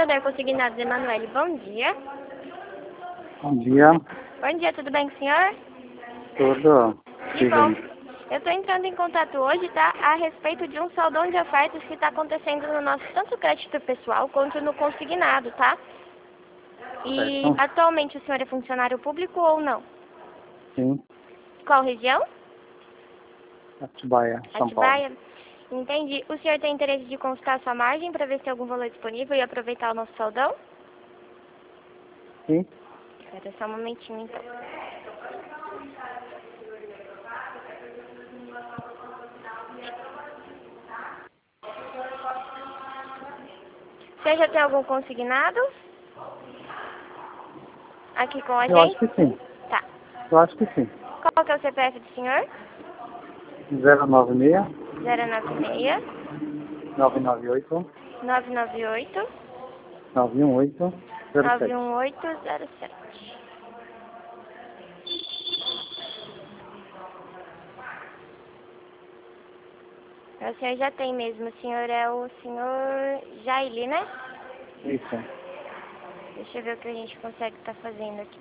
Santander Consignados, Emanuele, bom dia. Bom dia. Bom dia, tudo bem com o senhor? Tudo. Que bom. Eu estou entrando em contato hoje, tá? A respeito de um saldão de ofertas que está acontecendo no nosso tanto crédito pessoal quanto no consignado, tá? E Certo. atualmente o senhor é funcionário público ou não? Sim. Qual região? Atibaia, São Atibaia? Paulo. Entendi. O senhor tem interesse de consultar sua margem para ver se tem algum valor disponível e aproveitar o nosso saldão? Sim. Espera só um momentinho, então. Você já tem algum consignado? Aqui com a Eu acho gente? que sim. Tá. Eu acho que sim. Qual que é o CPF do senhor? 096 096 998 998 918 07. 91807. O senhor já tem mesmo. O senhor é o senhor Jaili, né? Isso. Deixa eu ver o que a gente consegue estar fazendo aqui.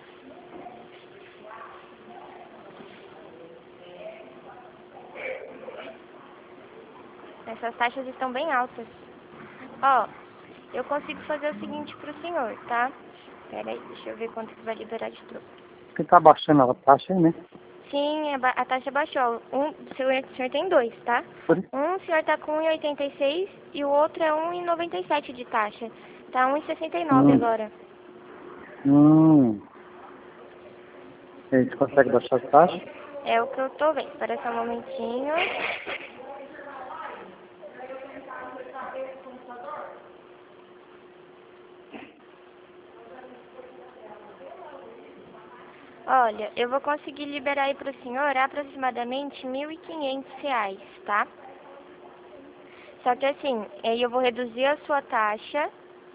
Essas taxas estão bem altas. Ó, eu consigo fazer o seguinte pro senhor, tá? Pera aí, deixa eu ver quanto que vai liberar de troco. Porque tá baixando a taxa aí, né? Sim, a taxa baixou. O senhor tem dois, tá? Por... Um, o senhor tá com 1,86 e o outro é 1,97 de taxa. Tá 1,69 agora. A gente consegue baixar a taxa? É o que eu tô vendo. Espera só um momentinho. Olha, eu vou conseguir liberar aí pro senhor aproximadamente R$ 1.500, tá? Só que assim, aí eu vou reduzir a sua taxa,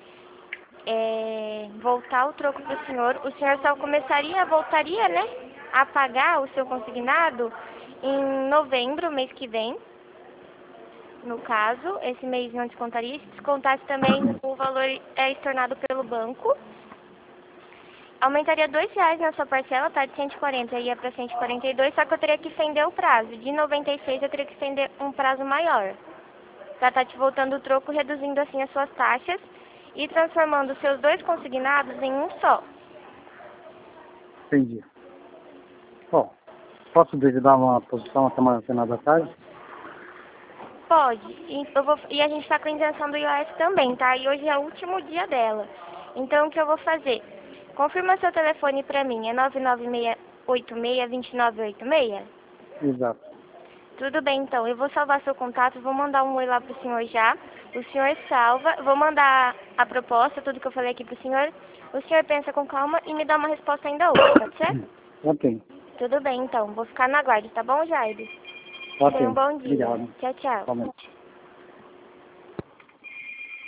voltar o troco pro senhor. O senhor só voltaria, né, a pagar o seu consignado em novembro, mês que vem. No caso, esse mês não descontaria. Se descontasse também, o valor é estornado pelo banco. Aumentaria R$ 2 na sua parcela, tá? De 140 ia para 142, só que eu teria que estender o prazo. De 96 eu teria que estender um prazo maior. Pra tá te voltando o troco, reduzindo assim as suas taxas e transformando os seus dois consignados em um só. Entendi. Bom, posso dar uma posição até mais no final da tarde? Pode. E a gente tá com a isenção do IOF também, tá? E hoje é o último dia dela. Então, o que eu vou fazer? Confirma seu telefone pra mim. É 99686-2986? Exato. Tudo bem, então. Eu vou salvar seu contato, vou mandar um oi lá pro senhor já. O senhor salva, vou mandar a proposta, tudo que eu falei aqui pro senhor. O senhor pensa com calma e me dá uma resposta ainda hoje, pode ser? Ok. Tudo bem, então. Vou ficar na guarda, tá bom, Jair? Ok. Tenha um bom dia. Obrigado. Tchau, tchau. Somente.